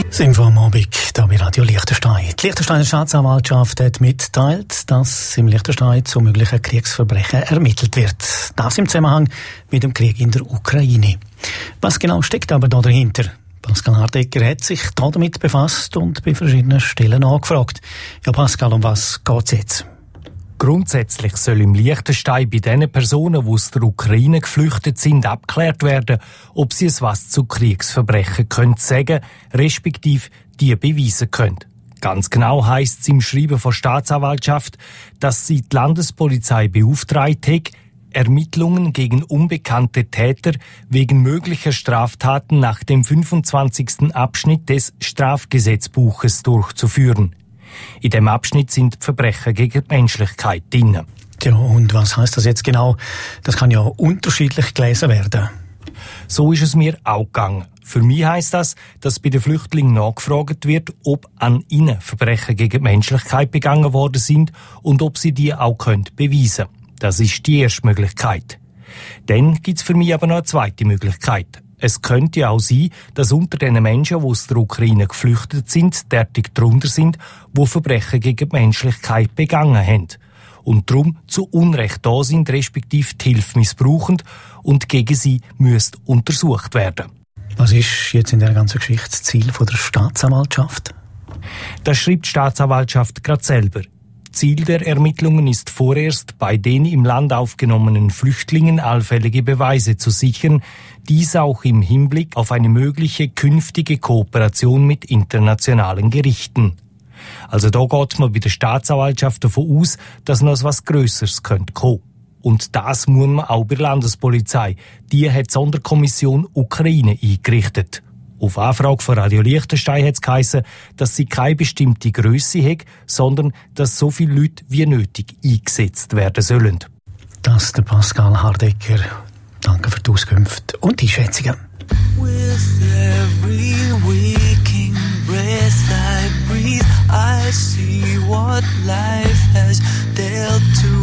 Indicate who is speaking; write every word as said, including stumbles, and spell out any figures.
Speaker 1: Sind wir am Abend hier bei Radio Liechtenstein. Die Liechtensteiner Staatsanwaltschaft hat mitgeteilt, dass im Liechtenstein zu möglichen Kriegsverbrechen ermittelt wird. Das im Zusammenhang mit dem Krieg in der Ukraine. Was genau steckt aber da dahinter? Pascal Hardecker hat sich damit befasst und bei verschiedenen Stellen angefragt. Ja, Pascal, um was geht's jetzt?
Speaker 2: Grundsätzlich soll im Liechtenstein bei den Personen, die aus der Ukraine geflüchtet sind, abgeklärt werden, ob sie es was zu Kriegsverbrechen können sagen, respektive die beweisen können. Ganz genau heisst es im Schreiben von Staatsanwaltschaft, dass sie die Landespolizei beauftragt hat, Ermittlungen gegen unbekannte Täter wegen möglicher Straftaten nach dem fünfundzwanzigsten Abschnitt des Strafgesetzbuches durchzuführen. In dem Abschnitt sind die Verbrechen gegen die Menschlichkeit drin.
Speaker 1: Ja, und was heisst das jetzt genau? Das kann ja unterschiedlich gelesen werden.
Speaker 2: So ist es mir auch gegangen. Für mich heisst das, dass bei den Flüchtlingen nachgefragt wird, ob an ihnen Verbrechen gegen die Menschlichkeit begangen worden sind und ob sie die auch können beweisen können. Das ist die erste Möglichkeit. Dann gibt es für mich aber noch eine zweite Möglichkeit. Es könnte ja auch sein, dass unter den Menschen, die aus der Ukraine geflüchtet sind, derartig drunter sind, die Verbrechen gegen die Menschlichkeit begangen haben. Und darum zu Unrecht da sind, respektive die Hilfe missbrauchen und gegen sie müsste untersucht werden.
Speaker 1: Was ist jetzt in der ganzen Geschichte das Ziel der Staatsanwaltschaft?
Speaker 2: Das schreibt die Staatsanwaltschaft gerade selber. Ziel der Ermittlungen ist vorerst, bei den im Land aufgenommenen Flüchtlingen allfällige Beweise zu sichern, dies auch im Hinblick auf eine mögliche künftige Kooperation mit internationalen Gerichten. Also da geht man bei der Staatsanwaltschaft davon aus, dass noch etwas Grösseres kommen könnte. Und das muss man auch bei der Landespolizei. Die hat die Sonderkommission Ukraine eingerichtet. Auf Anfrage von Radio Liechtenstein hat es geheissen, dass sie keine bestimmte Grösse hat, sondern dass so viele Leute wie nötig eingesetzt werden sollen.
Speaker 1: Das ist der Pascal Hardecker. Danke für die Auskünfte und die Schätzungen.
Speaker 3: With every waking breath I breathe, I see what life has dealt to